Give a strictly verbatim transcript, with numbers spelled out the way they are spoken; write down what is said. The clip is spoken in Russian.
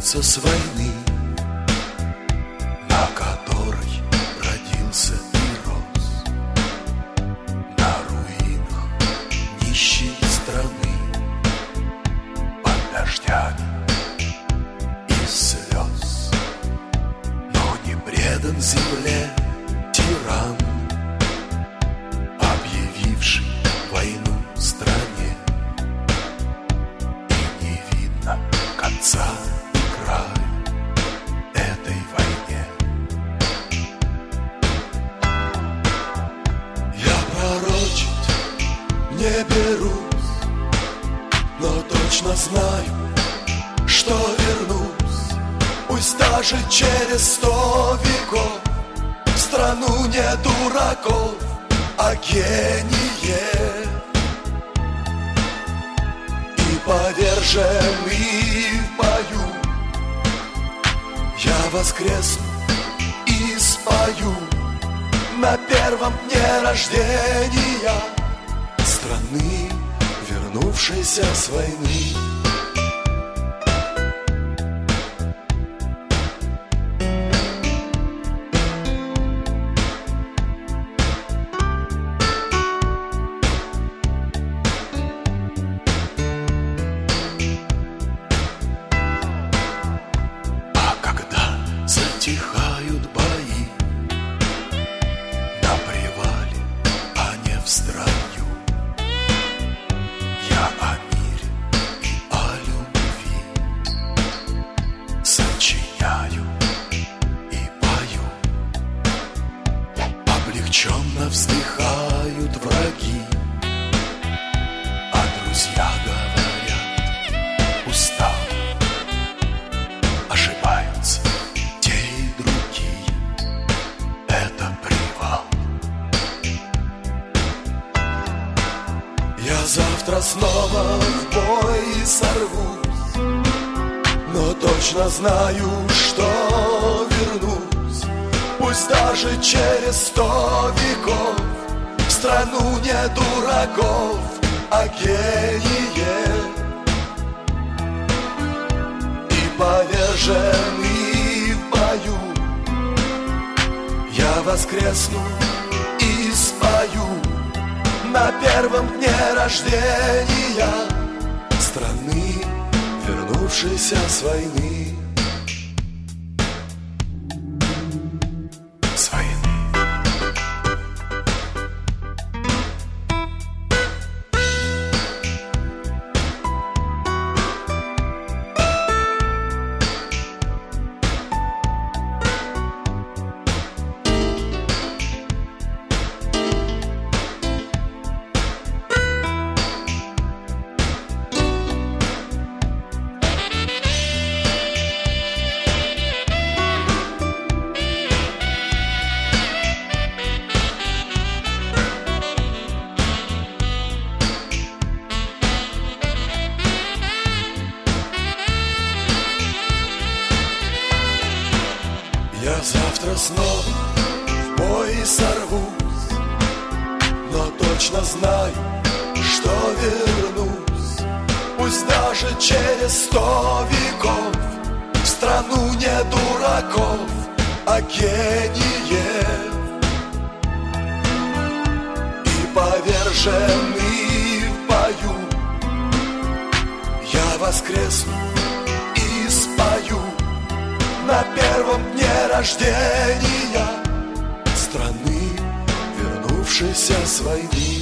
возвращается с войны, на которой родился и рос, на руинах нищей страны, под дождями и слез. Но не предан земле тиран, объявивший войну стране, и не видно конца и края этой войне. Я пророчить не берусь, но точно знаю, что вернусь, пусть даже через сто веков, в страну не дураков, а гение. И поверженный в бою я воскресну и спою на первом дне рождения страны, вернувшейся с войны. Затихают бои на привале, а не в строю. Я о мире и о любви сочиняю и пою. Облегченно вздыхают враги, а друзья говорят: устал. Ошибаются завтра снова в бой сорвусь, но точно знаю, что вернусь, пусть даже через сто веков, в страну не дураков, а гение. И поверженный в бою я воскресну и спою на первом дне рождения страны, вернувшейся с войны. С войны. Я завтра снова в бой сорвусь, но точно знаю, что вернусь, пусть даже через сто веков, в страну не дураков, а гение. И поверженный в бою я воскресну и спою на первом дне рождения страны, вернувшейся с войны.